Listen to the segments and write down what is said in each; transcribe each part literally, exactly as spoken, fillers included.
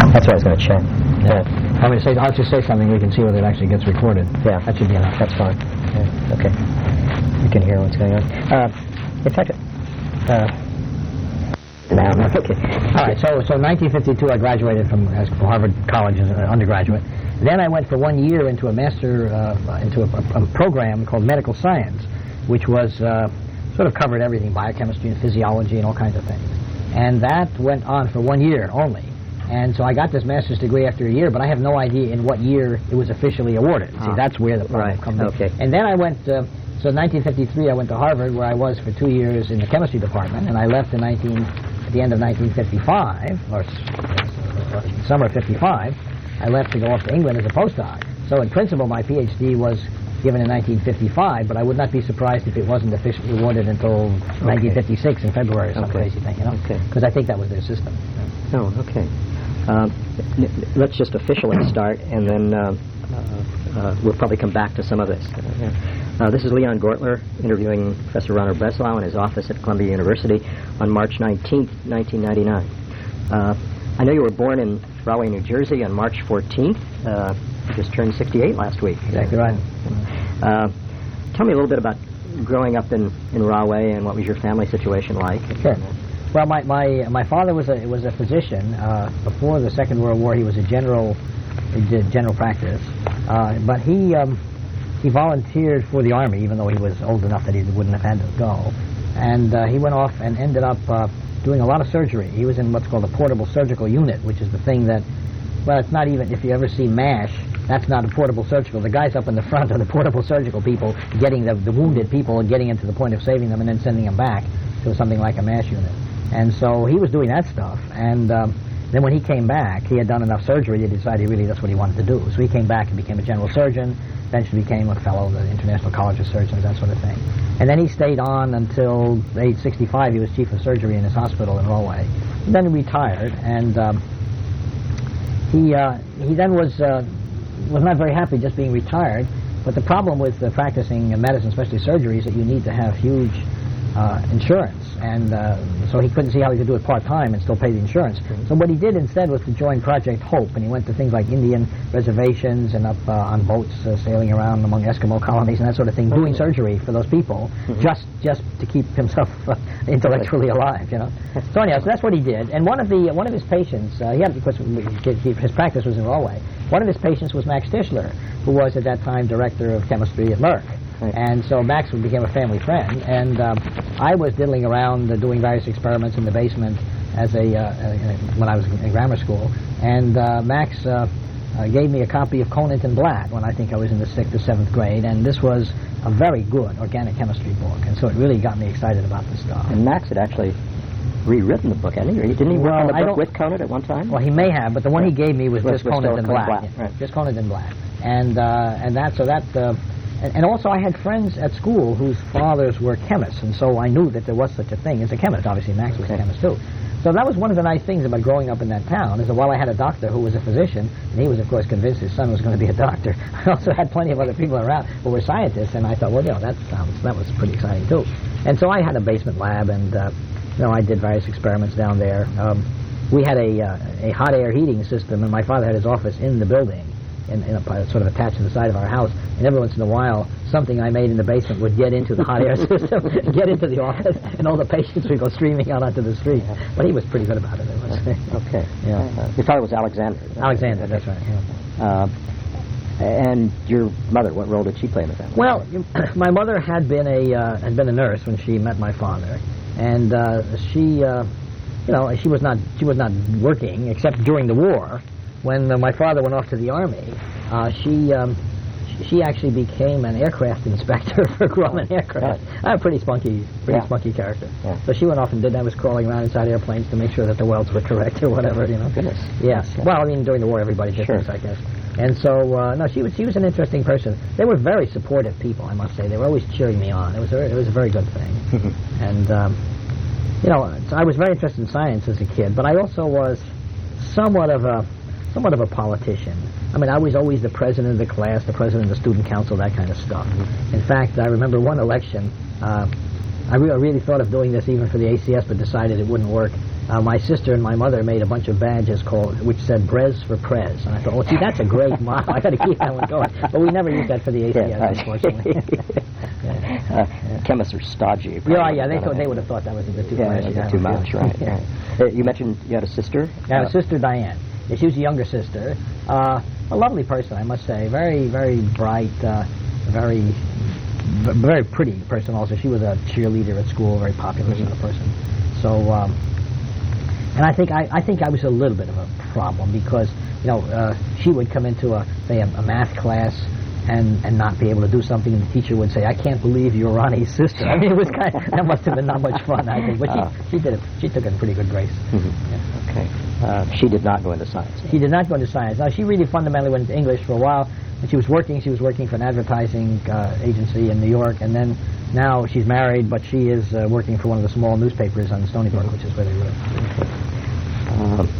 That's what I was going to check. Yeah. yeah. I'm going to say, I'll just say something. We can see whether it actually gets recorded. Yeah. That should be enough. That's fine. Yeah. Okay. You can hear what's going on. Uh, in fact, uh, no, no, okay. All right. So, so nineteen fifty-two, I graduated from Harvard College as an undergraduate. Then I went for one year into a master, uh, into a, a program called medical science, which was uh, sort of covered everything, biochemistry and physiology and all kinds of things. And that went on for one year only. And so I got this master's degree after a year, but I have no idea in what year it was officially awarded. Ah. See, that's where the problem right. comes okay. in. And then I went, uh, so in nineteen fifty-three I went to Harvard, where I was for two years in the chemistry department, and I left in nineteen, at the end of nineteen fifty-five, or uh, summer of fifty-five, I left to go off to England as a postdoc. So in principle, my PhD was given in nineteen fifty-five, but I would not be surprised if it wasn't officially awarded until okay. nineteen fifty-six in February or some okay. crazy thing, you know? Because okay. I think that was their system. Oh, okay. Um, let's just officially start, and then uh, uh, uh, we'll probably come back to some of this. Uh, this is Leon Gortler interviewing Professor Ronald Breslau in his office at Columbia University on March nineteenth, nineteen ninety-nine. Uh, I know you were born in Rahway, New Jersey on March fourteenth. Uh, you just turned sixty-eight last week. Exactly right. Uh, tell me a little bit about growing up in, in Rahway, and what was your family situation like? Sure. Well, my my my father was a was a physician. Uh, before the Second World War, he was a general, he did general practice. Uh, but he um, he volunteered for the Army, even though he was old enough that he wouldn't have had to go. And uh, he went off and ended up uh, doing a lot of surgery. He was in what's called a portable surgical unit, which is the thing that, well, it's not even, if you ever see MASH, that's not a portable surgical. The guys up in the front are the portable surgical people, getting the, the wounded people and getting them to the point of saving them and then sending them back to something like a MASH unit. And so he was doing that stuff, and um, then when he came back, he had done enough surgery to decide he really that's what he wanted to do. So he came back and became a general surgeon, eventually became a fellow of the International College of Surgeons, that sort of thing. And then he stayed on until age sixty-five. He was chief of surgery in his hospital in Rahway. And then he retired, and um, he uh, he then was uh, was not very happy just being retired. But the problem with uh, practicing medicine, especially surgery, is that you need to have huge uh, insurance, and uh, so he couldn't see how he could do it part-time and still pay the insurance. So what he did instead was to join Project Hope, and he went to things like Indian reservations and up uh, on boats uh, sailing around among Eskimo colonies and that sort of thing, doing surgery for those people, mm-hmm. just just to keep himself uh, intellectually alive, you know. So anyhow, so that's what he did. And one of the one of his patients, uh, he had, of course, his practice was in Rahway. One of his patients was Max Tischler, who was at that time director of chemistry at Merck. Right. And so Max became a family friend, and um, I was diddling around uh, doing various experiments in the basement as a uh, uh, when I was in grammar school, and uh, Max uh, uh, gave me a copy of Conant and Blatt when I think I was in the sixth or seventh grade, and this was a very good organic chemistry book, and so it really got me excited about this stuff. And Max had actually rewritten the book, hadn't he? Didn't he work well, on the I book don't, with Conant at one time? Well, he may have, but the one right. he gave me was, was just Conant and Blatt, Blatt. Right. just Conant and Blatt, and uh, and that so that. Uh, And, and also I had friends at school whose fathers were chemists, and so I knew that there was such a thing as a chemist. Obviously, Max was okay. a chemist, too. So that was one of the nice things about growing up in that town, is that while I had a doctor who was a physician, and he was, of course, convinced his son was going to be a doctor, I also had plenty of other people around who were scientists, and I thought, well, you know, that sounds, that was pretty exciting, too. And so I had a basement lab, and, uh, you know, I did various experiments down there. Um, we had a, uh, a hot air heating system, and my father had his office in the building. In, in a, sort of attached to the side of our house, and every once in a while, something I made in the basement would get into the hot air system, get into the office, and all the patients would go streaming out onto the street. But he was pretty good about it. it was, okay. Yeah. Uh, your father was Alexander. Alexander, that's right. Yeah. Uh, and your mother, what role did she play in the family? Well, my mother had been a uh, had been a nurse when she met my father, and uh, she, uh, you know, she was not she was not working except during the war. When uh, my father went off to the Army, uh, she um, she actually became an aircraft inspector for Grumman Aircraft. Yeah. A pretty spunky, pretty yeah. spunky character. Yeah. So she went off and did that, was crawling around inside airplanes to make sure that the welds were correct or whatever, you know. Goodness. Yes. Yeah. Well, I mean, during the war, everybody did sure. things, I guess. And so, uh, no, she was she was an interesting person. They were very supportive people, I must say. They were always cheering me on. It was a, it was a very good thing. And um, you know, I was very interested in science as a kid, but I also was somewhat of a somewhat of a politician. I mean, I was always the president of the class, the president of the student council, that kind of stuff. Mm-hmm. In fact, I remember one election, uh, I, re- I really thought of doing this even for the A C S, but decided it wouldn't work. uh, my sister and my mother made a bunch of badges called, which said Brez for Prez. And I thought, oh, gee, that's a great motto. I got to keep that one going. But we never used that for the A C S, Yeah, unfortunately. yeah. Uh, chemists are stodgy. Yeah, yeah, they thought they would have thought that was a bit too yeah, flashy. yeah, too much, right? Yeah. right. Uh, you mentioned you had a sister. I have Uh, a sister, Diane. Yeah, she was a younger sister. Uh, a lovely person, I must say. Very, very bright, uh, very, v- very pretty person also. She was a cheerleader at school, very popular Mm-hmm. sort of person. So, um, and I think I, I think I was a little bit of a problem because, you know, uh, she would come into a, say, a, a math class and, and not be able to do something, and the teacher would say, "I can't believe you're Ronnie's sister." I mean, it was kind of, that must have been not much fun, I think. But she, Uh. she did it. She took it in pretty good grace. Mhm. Yeah. Okay. Uh, she did not go into science. She did not go into science. Now, she really fundamentally went into English for a while. When she was working, she was working for an advertising uh, agency in New York, and then now she's married, but she is uh, working for one of the small newspapers on Stony Brook, which is where they live. Um,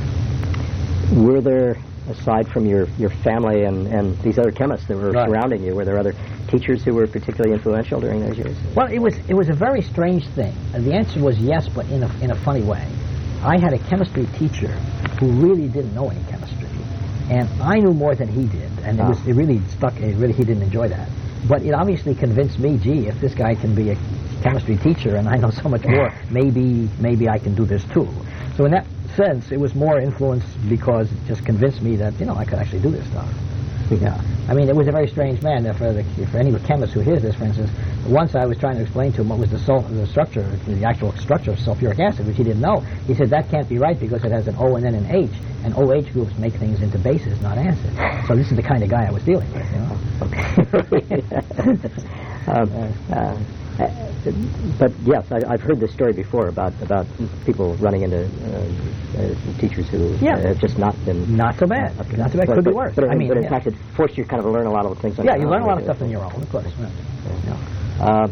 were there, aside from your, your family and, and these other chemists that were Right. surrounding you, were there other teachers who were particularly influential during those years? Well, it was it was a very strange thing. And the answer was yes, but in a in a funny way. I had a chemistry teacher who really didn't know any chemistry, and I knew more than he did, and it Ah. was it really stuck. It really he didn't enjoy that, but it obviously convinced me. Gee, if this guy can be a chemistry teacher and I know so much more, maybe maybe I can do this too. So in that sense, it was more influence because it just convinced me that you know I could actually do this stuff. Yeah, I mean, it was a very strange man. Uh, For, the, for any chemist who hears this, for instance, once I was trying to explain to him what was the, sul- the structure, the actual structure of sulfuric acid, which he didn't know. He said, that can't be right because it has an O and then an H, and O H groups make things into bases, not acid. So this is the kind of guy I was dealing with, you know. um, uh, uh, but yes, I, I've heard this story before about about people running into uh, uh, teachers who Yeah. uh, have just not been Not so bad. Okay. Not so bad. But, Could be but- worse. But, I mean, but in yeah. fact, it forced you kind of to learn a lot of things. On Yeah, your you own. learn a lot of stuff on your own, of course. Right. Yeah. Uh,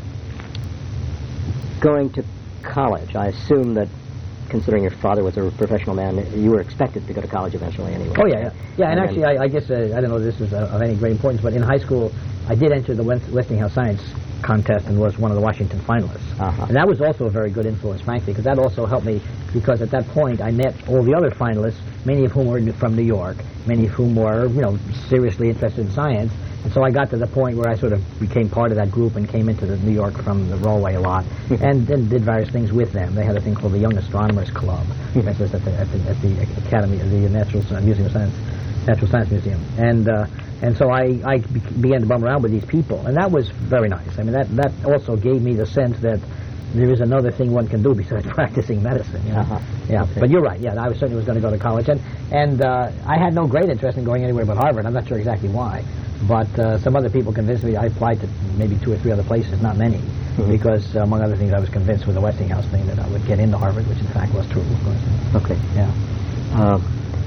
going to college, I assume that, considering your father was a professional man, you were expected to go to college eventually anyway. Oh, yeah, yeah. Yeah, and, And actually, I, I guess, uh, I don't know if this is uh, of any great importance, but in high school, I did enter the West- Westinghouse Science contest and was one of the Washington finalists. Uh-huh. And that was also a very good influence, frankly, because that also helped me, because at that point I met all the other finalists, many of whom were from New York, many of whom were, you know, seriously interested in science. And so I got to the point where I sort of became part of that group and came into the New York from the Rollway a lot, and then did various things with them. They had a thing called the Young Astronomers Club, for instance, at the, at the, at the Academy, the Natural Sci- Museum of Science, Natural Science Museum. And uh, and so I, I be- began to bum around with these people, and that was very nice. I mean, that, that also gave me the sense that there is another thing one can do besides practicing medicine. You know? Uh-huh. Yeah, Okay. but you're right. Yeah, I was certainly was going to go to college, and and uh, I had no great interest in going anywhere but Harvard. I'm not sure exactly why, but uh, some other people convinced me. I applied to maybe two or three other places, not many, Mm-hmm. because uh, among other things, I was convinced with the Westinghouse thing that I would get into Harvard, which in fact was true. Of course. Okay. Yeah. Um,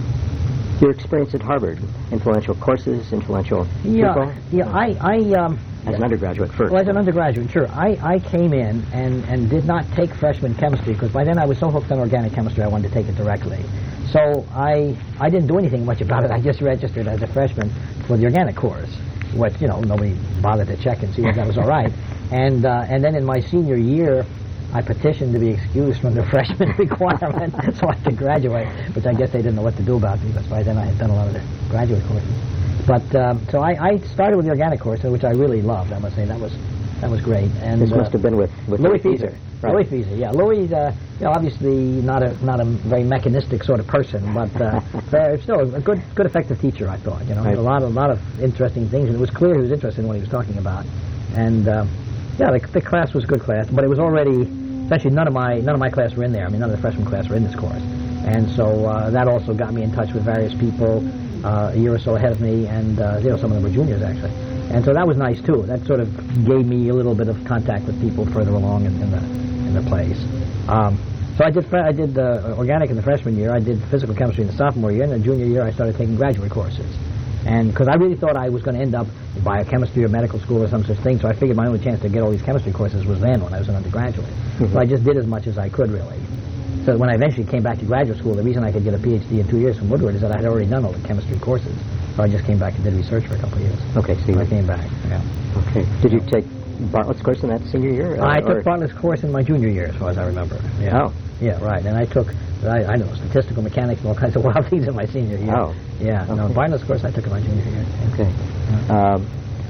your experience at Harvard, influential courses, influential Yeah. people, Yeah. I. I. Um, as an undergraduate first. Well, as an undergraduate, sure. I, I came in and, and did not take freshman chemistry because by then I was so hooked on organic chemistry I wanted to take it directly. So I I didn't do anything much about it. I just registered as a freshman for the organic course, which, you know, nobody bothered to check and see if that was all right. And uh, and then in my senior year, I petitioned to be excused from the freshman requirement so I could graduate, which I guess they didn't know what to do about me because by then I had done a lot of the graduate courses. But um, so I, I started with the organic course, which I really loved. I must say that was that was great. And This uh, must have been with, with Louis Louis Fieser. Right. Louis Fieser, yeah. Louis, uh, you know, obviously not a not a very mechanistic sort of person, but uh, very- still a good good effective teacher. I thought, you know, Right. a lot a lot of interesting things, and it was clear he was interested in what he was talking about. And uh, yeah, the, the class was a good class, but it was already essentially none of my none of my class were in there. I mean, none of the freshman class were in this course, and so uh, that also got me in touch with various people uh, a year or so ahead of me, and uh, you know, some of them were juniors actually. And so that was nice too. That sort of gave me a little bit of contact with people further along in, in the in the place. Um, so I did fre- I did uh, organic in the freshman year. I did physical chemistry in the sophomore year. And the junior year, I started taking graduate courses. And because I really thought I was going to end up in biochemistry or medical school or some such thing, so I figured my only chance to get all these chemistry courses was then when I was an undergraduate. Mm-hmm. So I just did as much as I could really. So when I eventually came back to graduate school, the reason I could get a P H D in two years from Woodward is that I had already done all the chemistry courses. So I just came back and did research for a couple of years. Okay, so you, I came back. Yeah. okay. Did you take Bartlett's course in that senior year? I or- took Bartlett's course in my junior year, as far as I remember. Yeah. Oh, Yeah, right. And I took, I, I don't know, statistical mechanics and all kinds of wild things in my senior year. Oh. Yeah. Okay. No, Barnard's course I took in my junior year. Okay. Um,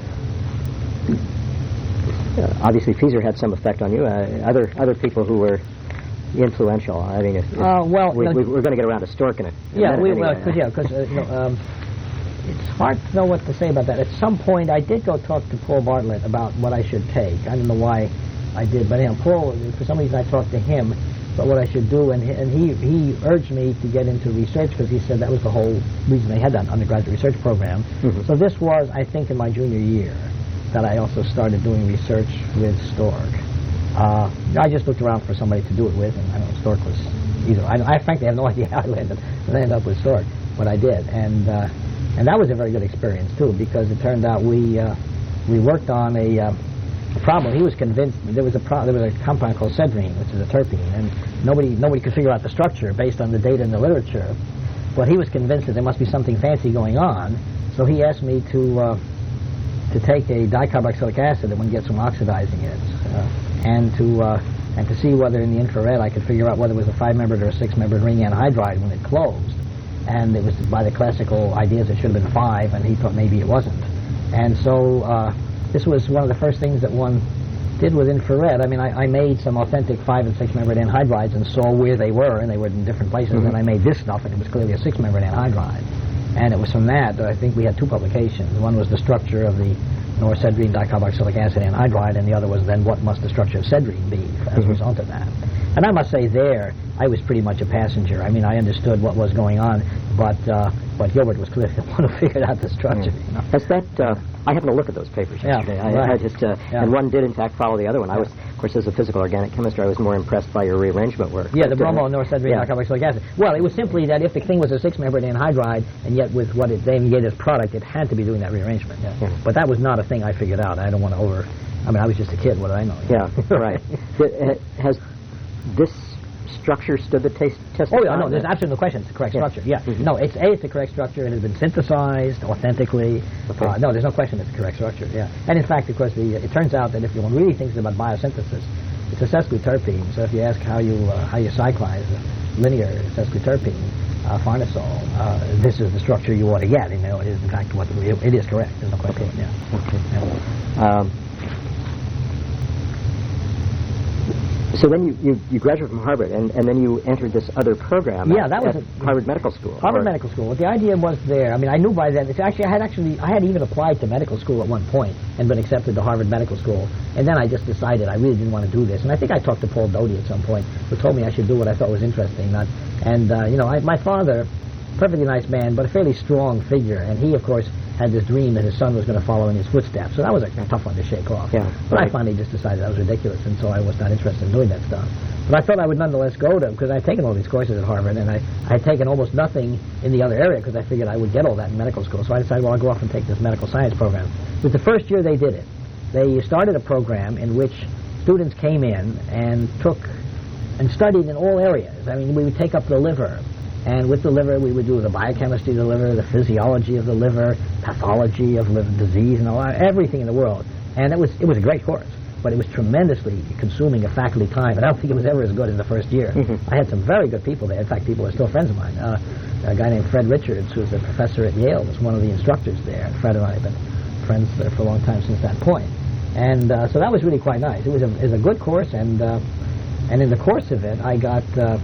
uh, obviously, Feezer had some effect on you. Uh, other other people who were influential. I mean, if, if Uh, well, we, no, we, we're going to get around to Stork in a, in a yeah, minute we, anyway. well, cause, yeah, because uh, you know, um, it's hard to know what to say about that. At some point, I did go talk to Paul Bartlett about what I should take. I don't know why I did, but you know, Paul, for some reason, I talked to him about what I should do, and he, and he he urged me to get into research because he said that was the whole reason they had that undergraduate research program. Mm-hmm. So this was, I think, in my junior year that I also started doing research with Stork. Uh, I just looked around for somebody to do it with, and I don't know, Stork was either. I, I frankly have no idea how I landed, I ended up with Stork, but I did, and uh, and that was a very good experience too, because it turned out we uh, we worked on a, uh, a problem. He was convinced there was a pro- there was a compound called cedrine, which is a terpene, and nobody nobody could figure out the structure based on the data in the literature. But he was convinced that there must be something fancy going on, so he asked me to uh, to take a dicarboxylic acid and one gets from oxidizing it. Uh, and to uh, and to see whether in the infrared I could figure out whether it was a five-membered or a six-membered ring anhydride when it closed. And it was by the classical ideas it should have been five, and he thought maybe it wasn't. And so uh, this was one of the first things that one did with infrared. I mean, I, I made some authentic five- and six-membered anhydrides and saw where they were, and they were in different places. Mm-hmm. And I made this stuff, and it was clearly a six-membered anhydride. And it was from that that I think we had two publications. One was the structure of the norcedrine dicarboxylic acid anhydride, and the other was then what must the structure of cedrine be as mm-hmm. a result of that. And I must say there, I was pretty much a passenger. I mean, I understood what was going on, but uh, but Gilbert was clearly the one who figured out the structure. Yeah. You know? Has that, uh, I happened to look at those papers yesterday. Yeah, I, right. I just, uh, yeah. and one did in fact follow the other one. Yeah. I was, of course, as a physical organic chemist, I was more impressed by your rearrangement work. Yeah, the but, uh, bromo norcedrine yeah. dicarboxylic acid. Well, it was simply that if the thing was a six-membered anhydride, and yet with what it then gave as product, it had to be doing that rearrangement. Yeah. Yeah. But that was not a thing I figured out. I don't want to over... I mean, I was just a kid. What did I know? Yeah, right. Th- Has this structure stood the taste, test of Oh, yeah, time? no, there's absolutely no question. It's the correct Yeah. structure. Yeah. Mm-hmm. No, it's A, it's the correct structure. It has been synthesized authentically. Okay. Uh, no, there's no question it's the correct structure. Yeah. And in fact, of course, the, it turns out that if one really thinks about biosynthesis, it's a sesquiterpene. So if you ask how you uh, how you cyclize a linear sesquiterpene, uh, farnesol, uh, this is the structure you ought to get. You know, it is in fact what it, it is correct. There's no question. Okay. Yeah. Okay. Yeah. Um, So then you, you, you graduated from Harvard, and, and then you entered this other program Yeah, at, that was at a- Harvard Medical School. Harvard or- Medical School. The idea was there. I mean, I knew by then. It's actually, I had actually, I had even applied to medical school at one point and been accepted to Harvard Medical School. And then I just decided I really didn't want to do this. And I think I talked to Paul Doty at some point, who told me I should do what I thought was interesting. Not, and uh, you know, I, my father, perfectly nice man, but a fairly strong figure. And he, of course, had this dream that his son was going to follow in his footsteps. So that was a, a tough one to shake off. Yeah, but right. I finally just decided that was ridiculous, and so I was not interested in doing that stuff. But I thought I would nonetheless go to, because I had taken all these courses at Harvard, and I, I had taken almost nothing in the other area because I figured I would get all that in medical school. So I decided, well, I'll go off and take this medical science program. It was the first year they did it. They started a program in which students came in and took and studied in all areas. I mean, we would take up the liver, and with the liver we would do the biochemistry of the liver, the physiology of the liver, pathology of liver disease, and all, everything in the world. And it was it was a great course. But it was tremendously consuming of faculty time, and I don't think it was ever as good as the first year. Mm-hmm. I had some very good people there. In fact, people who are still friends of mine. Uh, a guy named Fred Richards, who was a professor at Yale, was one of the instructors there. And Fred and I have been friends there for a long time since that point. And uh, so that was really quite nice. It was a, it was a good course, and uh, and in the course of it, I got uh,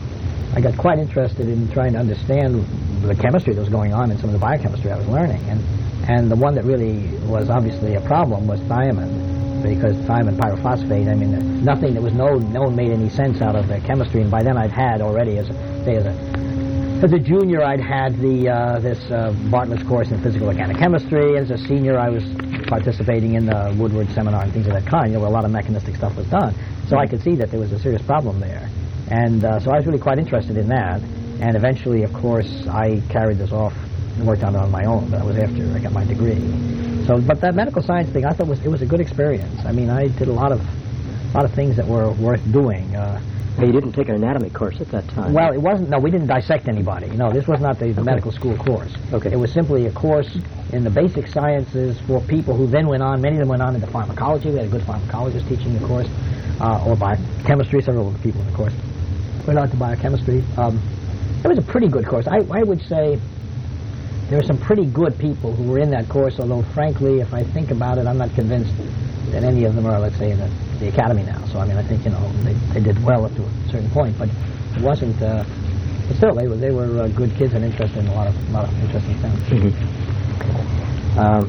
I got quite interested in trying to understand the chemistry that was going on and some of the biochemistry I was learning. And and the one that really was obviously a problem was thiamine. Because thiamine pyrophosphate, I mean, nothing that was known, known made any sense out of the chemistry. And by then I'd had already, as a, say, as a, as a junior, I'd had the uh, this uh, Bartlett's course in physical organic chemistry. As a senior, I was participating in the Woodward seminar and things of that kind, you know, where a lot of mechanistic stuff was done. So I could see that there was a serious problem there. And uh, so I was really quite interested in that. And eventually, of course, I carried this off and worked on it on my own. But that was after I got my degree. So, but that medical science thing, I thought was it was a good experience. I mean, I did a lot of, a lot of things that were worth doing. Uh, Hey, you didn't take an anatomy course at that time. well, it wasn't. No, we didn't dissect anybody. No, this was not the, the Okay. medical school course. Okay. It was simply a course in the basic sciences for people who then went on. Many of them went on into pharmacology. We had a good pharmacologist teaching the course, uh, or biochemistry. Several of the people in the course. went on to biochemistry. Um, it was a pretty good course. I, I would say there were some pretty good people who were in that course, although frankly, if I think about it, I'm not convinced that any of them are, let's say, in the, the academy now. So, I mean, I think, you know, they, they did well up to a certain point, but it wasn't, uh, but still, they were, they were uh, good kids and interested in a lot of, a lot of interesting things. Mm-hmm. Um,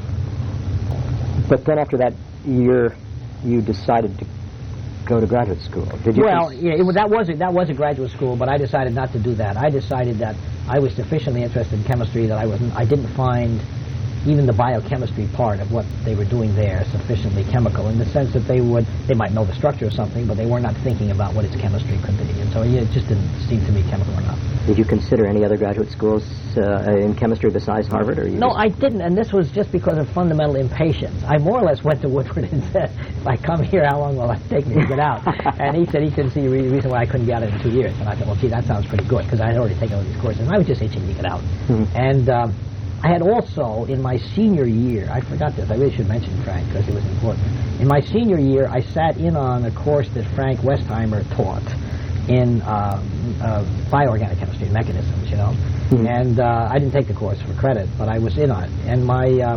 but then after that year, you decided to go to graduate school. Did you? Well, yeah, it, that was a, that was a graduate school, but I decided not to do that. I decided that I was sufficiently interested in chemistry that I wasn't. I didn't find even the biochemistry part of what they were doing there sufficiently chemical, in the sense that they would they might know the structure of something, but they were not thinking about what its chemistry could be, and so yeah, it just didn't seem to me chemical enough. Did you consider any other graduate schools uh, in chemistry besides Harvard? Or you no, just... I didn't, and this was just because of fundamental impatience. I more or less went to Woodward and said, if I come here, how long will it take me to get out? And he said he couldn't see a re- reason why I couldn't get out in two years. And I thought, well, gee, that sounds pretty good, because I had already taken all these courses, and I was just itching to get out. Mm-hmm. And um, I had also, in my senior year, I forgot this, I really should mention Frank, because it was important. In my senior year, I sat in on a course that Frank Westheimer taught in uh, uh, bioorganic chemistry, mechanisms, you know. Mm-hmm. And uh, I didn't take the course for credit, but I was in on it. And my... Uh,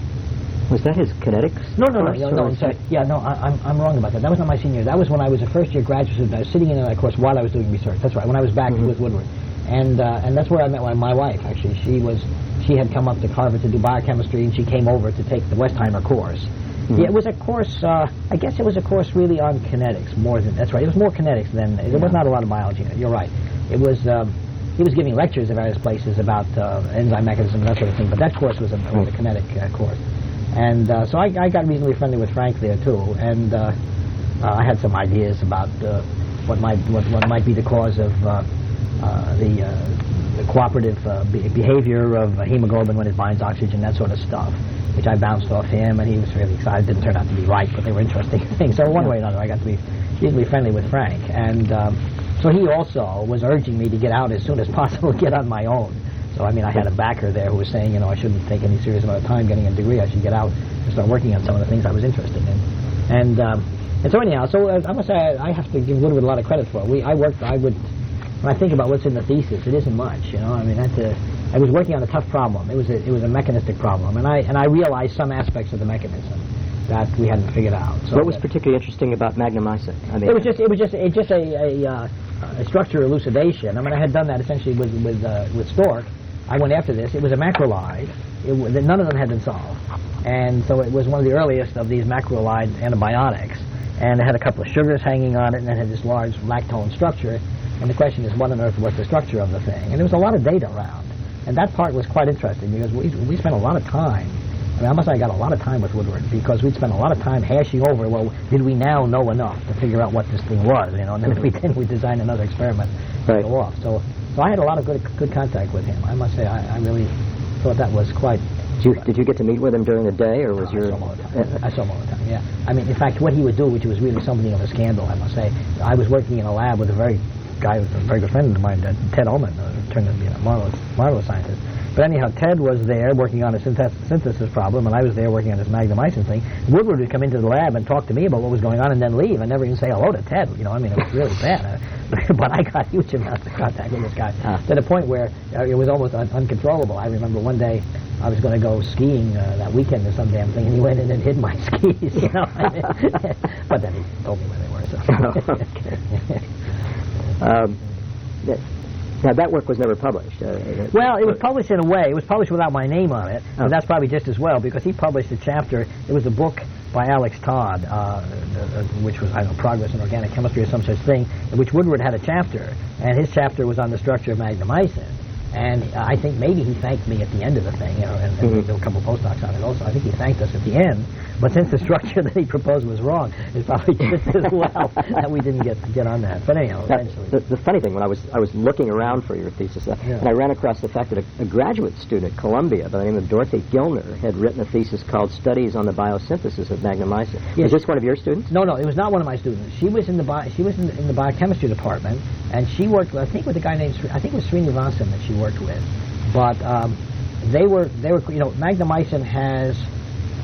was that his kinetics? No, no, no, no, no, I'm sorry. Yeah, no, I, I'm, I'm wrong about that. That was not my senior year. That was when I was a first-year graduate student. I was sitting in on that course while I was doing research. That's right, when I was back mm-hmm. with Woodward. And uh, and that's where I met my, my wife, actually. She was... She had come up to Harvard to do biochemistry, and she came over to take the Westheimer course. Mm-hmm. Yeah, it was a course, uh, I guess it was a course really on kinetics more than, that's right, it was more kinetics than, there yeah. was not a lot of biology in it, you're right. It was, um, he was giving lectures at various places about uh, enzyme mechanism and that sort of thing, but that course was a, was a kinetic uh, course. And uh, so I, I got reasonably friendly with Frank there, too, and uh, uh, I had some ideas about uh, what might what, what might be the cause of uh, uh, the, uh, the cooperative uh, be- behavior of hemoglobin when it binds oxygen, that sort of stuff, which I bounced off him, and he was really excited. Didn't turn out to be right, but they were interesting things. So one way or another, I got to be reasonably friendly with Frank. And um, so he also was urging me to get out as soon as possible, get on my own. So, I mean, I had a backer there who was saying, you know, I shouldn't take any serious amount of time getting a degree. I should get out and start working on some of the things I was interested in. And um, and so anyhow, so uh, I must say I, I have to give Woodward a lot of credit for it. We, I worked, I would, when I think about what's in the thesis, it isn't much, you know. I mean, that's a, I was working on a tough problem. It was a, it was a mechanistic problem, and I and I realized some aspects of the mechanism that we hadn't figured out. So what was particularly interesting about magnemycin? I mean, it was just it was just it just a a, uh, a structure elucidation. I mean, I had done that essentially with with uh, with Stork. I went after this. It was a macrolide. It w- none of them had been solved, and so it was one of the earliest of these macrolide antibiotics. And it had a couple of sugars hanging on it, and it had this large lactone structure. And the question is, what on earth was the structure of the thing? And there was a lot of data around. And that part was quite interesting because we we spent a lot of time. I mean, I must say I got a lot of time with Woodward because we'd spent a lot of time hashing over, well, did we now know enough to figure out what this thing was, you know? And then if we didn't, we designed another experiment right. to go off. So, so I had a lot of good good contact with him. I must say I, I really thought that was quite... Did you, did you get to meet with him during the day, or was no, your... I saw him all the time. I saw him all the time, yeah. I mean, in fact, what he would do, which was really something of a scandal, I must say, I was working in a lab with a very guy, a very good friend of mine, uh, Ted Ullman, uh, turned out to be a marvelous, marvelous scientist. But anyhow, Ted was there working on a synthes- synthesis problem, and I was there working on this magnemycin thing. Woodward would come into the lab and talk to me about what was going on and then leave and never even say hello to Ted. You know, I mean, it was really bad. Uh, but I got huge amounts of contact with this guy uh. to the point where uh, it was almost un- uncontrollable. I remember one day I was going to go skiing uh, that weekend or some damn thing, and he went in and hid my skis, you know. I mean, but then he told me where they were, so... okay. um, that, Now, that work was never published. Uh, well, it was published in a way. It was published without my name on it, oh. and that's probably just as well, because he published a chapter. It was a book by Alex Todd, uh, uh, which was, I don't know, Progress in Organic Chemistry or some such thing, in which Woodward had a chapter, and his chapter was on the structure of magnemycin. And uh, I think maybe he thanked me at the end of the thing, you know, and, and mm-hmm. there were a couple of postdocs on it also. I think he thanked us at the end. But since the structure that he proposed was wrong, it's probably just as well that we didn't get get on that. But anyhow, now, eventually. The, the funny thing, when I was I was looking around for your thesis, uh, yeah. and I ran across the fact that a, a graduate student at Columbia by the name of Dorothy Gilner had written a thesis called Studies on the Biosynthesis of Magnemycin. Yes. Is this one of your students? No, no, it was not one of my students. She was in the bi- she was in the, in the biochemistry department, and she worked, I think, with a guy named I think it was Srinivasan that she worked with. But um, they were they were you know magnemycin has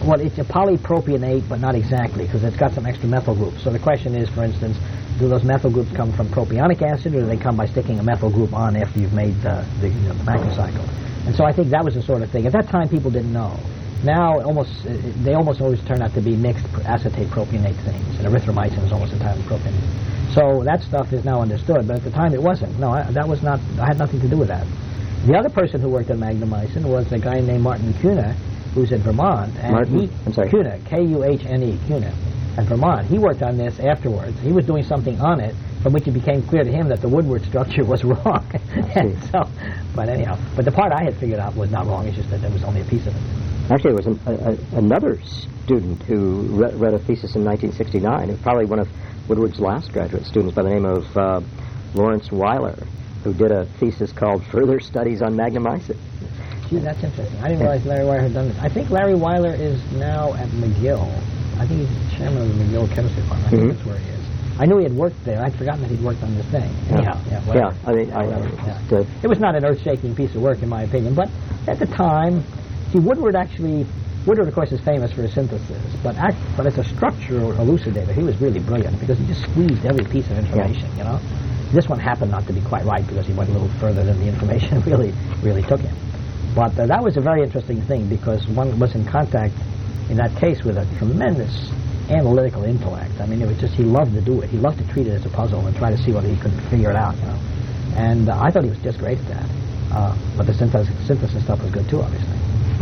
Well, it's a polypropionate, but not exactly, because it's got some extra methyl groups. So the question is, for instance, do those methyl groups come from propionic acid, or do they come by sticking a methyl group on after you've made uh, the, you know, the macrocycle? And so I think that was the sort of thing. At that time, people didn't know. Now, almost uh, they almost always turn out to be mixed acetate propionate things, and erythromycin is almost entirely propionate. So that stuff is now understood, but at the time it wasn't. No, I, that was not. I had nothing to do with that. The other person who worked on magnemycin was a guy named Martin Kuhne, who's in Vermont. And Martin? He, I'm sorry. Kuhne, K U H N E, Kuhne, at Vermont. He worked on this afterwards. He was doing something on it from which it became clear to him that the Woodward structure was wrong. And so, but anyhow, but the part I had figured out was not wrong. It's just that there was only a piece of it. Actually, there was an, a, a, another student who re- read a thesis in nineteen sixty-nine, who probably one of Woodward's last graduate students by the name of uh, Lawrence Weiler, who did a thesis called Further Studies on Magnemycin. Gee, that's interesting. I didn't realize Larry Weiler had done this. I think Larry Weiler is now at McGill. I think he's the chairman of the McGill Chemistry Department. I think Mm-hmm. that's where he is. I knew he had worked there. I'd forgotten that he'd worked on this thing. Anyhow, yeah, Yeah, whatever. I mean, I, Whatever, uh, yeah. just, uh, It was not an earth-shaking piece of work, in my opinion, but at the time, see, Woodward actually, Woodward, of course, is famous for his synthesis, but act, but as a structural elucidator, he was really brilliant because he just squeezed every piece of information, you know. This one happened not to be quite right because he went a little further than the information really, really took him. But uh, that was a very interesting thing because one was in contact, in that case, with a tremendous analytical intellect. I mean, it was just, he loved to do it. He loved to treat it as a puzzle and try to see whether he could figure it out, you know. And uh, I thought he was just great at that. Uh, but the synthesis, synthesis stuff was good too, obviously.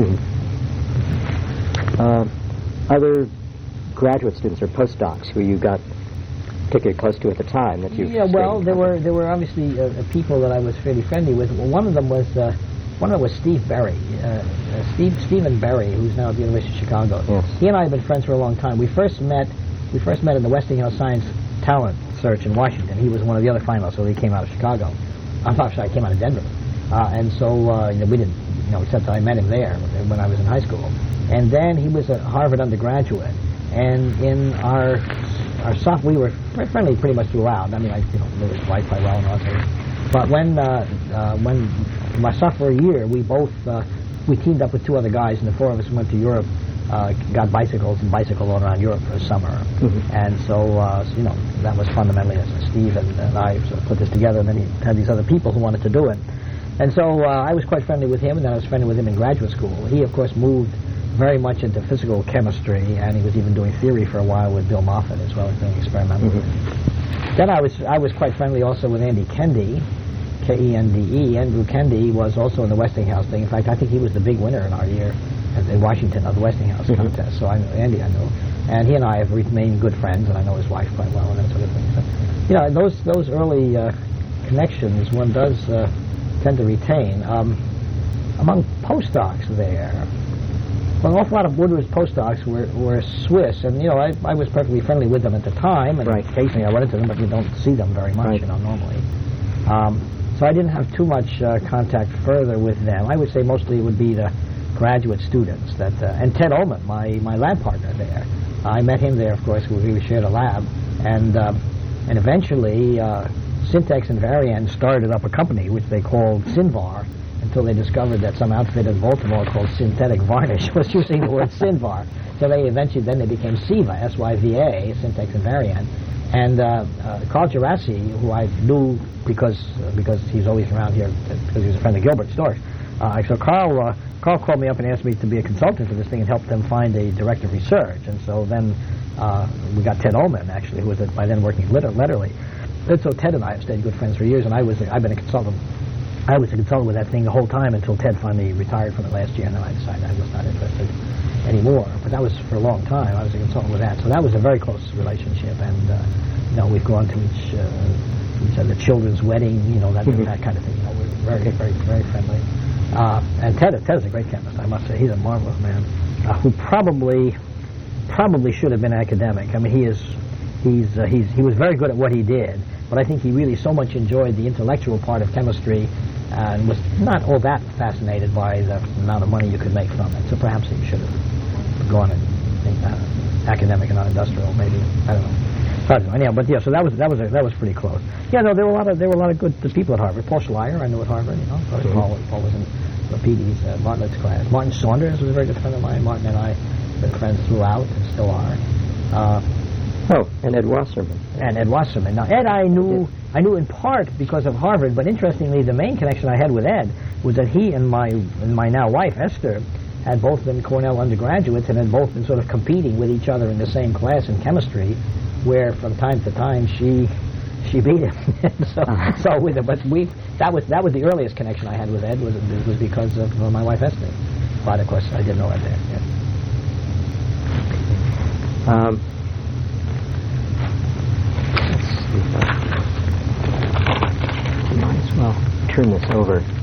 Mm-hmm. Uh, other graduate students or postdocs who you got particularly close to at the time that you Yeah, well, there were there were obviously uh, uh, people that I was fairly friendly with. Well, one of them was uh, one of them was Steve Berry, uh, uh, Steve Stephen Berry, who's now at the University of Chicago. Yes. He and I have been friends for a long time. We first met we first met in the Westinghouse Science Talent Search in Washington. He was one of the other finalists, so he came out of Chicago. I'm not sorry, he came out of Denver, uh, and so uh, you know, we didn't, you know, except that I met him there when I was in high school. And then he was a Harvard undergraduate, and in our our soft, we were friendly pretty much throughout. I mean, I you know knew his wife quite well and all that. But when uh, uh, when my sophomore year, we both uh, we teamed up with two other guys, and the four of us went to Europe, uh, got bicycles and bicycled all around Europe for a summer. Mm-hmm. And so uh, you know that was fundamentally as Steve and, and I sort of put this together. And then he had these other people who wanted to do it. And so uh, I was quite friendly with him, and then I was friendly with him in graduate school. He, of course, moved very much into physical chemistry, and he was even doing theory for a while with Bill Moffat as well as doing experimental. Mm-hmm. Then I was I was quite friendly also with Andy Kendi, K E N D E. Andrew Kendi was also in the Westinghouse thing. In fact, I think he was the big winner in our year at, in Washington of the Westinghouse mm-hmm. contest. So I know Andy, I know, and he and I have remained good friends, and I know his wife quite well and that sort of thing. So, you know, those those early uh, connections one does uh, tend to retain. Um, among postdocs there. Well, an awful lot of Woodward's postdocs were, were Swiss, and, you know, I, I was perfectly friendly with them at the time, and right. occasionally I run into them, but you don't see them very much, right. you know, normally. Um, so I didn't have too much uh, contact further with them. I would say mostly it would be the graduate students, that, uh, and Ted Ullman, my, my lab partner there. I met him there, of course, we shared a lab, and, uh, and eventually uh, Syntex and Varian started up a company, which they called Synvar, until they discovered that some outfit in Baltimore called Synthetic Varnish was using the word Synvar. So they eventually, then they became SYVA, S Y V A, Syntex and Varian. And uh, uh, Carl Gerasi, who I knew because uh, because he's always around here, because he was a friend of Gilbert Storch. Uh, so Carl, uh, Carl called me up and asked me to be a consultant for this thing and help them find a director of research. And so then uh, we got Ted Ullman, actually, who was by then working at Letterly. And so Ted and I have stayed good friends for years, and I was I've been a consultant. I was a consultant with that thing the whole time until Ted finally retired from it last year, and then I decided I was not interested anymore. But that was for a long time. I was a consultant with that. So that was a very close relationship, and, uh, you know, we've gone to each, uh, each other children's wedding, you know, that, mm-hmm. that kind of thing. You know, we're very, very, very friendly. Uh, and Ted, Ted is a great chemist, I must say. He's a marvelous man uh, who probably, probably should have been academic. I mean, he is, he's, uh, he's, he was very good at what he did, but I think he really so much enjoyed the intellectual part of chemistry and was not all that fascinated by the amount of money you could make from it. So perhaps he should have gone and uh, academic and not industrial, maybe. I don't know. I don't know. Anyhow, but yeah, so that was that was a, that was pretty close. Yeah, no, there were a lot of there were a lot of good people at Harvard. Paul Schleier, I knew at Harvard. You know, mm-hmm. Paul, Paul was in P D's uh, Bartlett's class. Martin Saunders was a very good friend of mine. Martin and I been friends throughout and still are. Uh, Oh, and Ed Wasserman. and Ed Wasserman. Now, Ed I knew I knew in part because of Harvard, but interestingly, the main connection I had with Ed was that he and my and my now wife, Esther, had both been Cornell undergraduates and had both been sort of competing with each other in the same class in chemistry, where from time to time she she beat him. so Uh-huh. so with it, but we that was that was the earliest connection I had with Ed was was because of uh, my wife Esther. But of course, I didn't know Ed there. Yeah. Um, let's see if I might as well turn this over.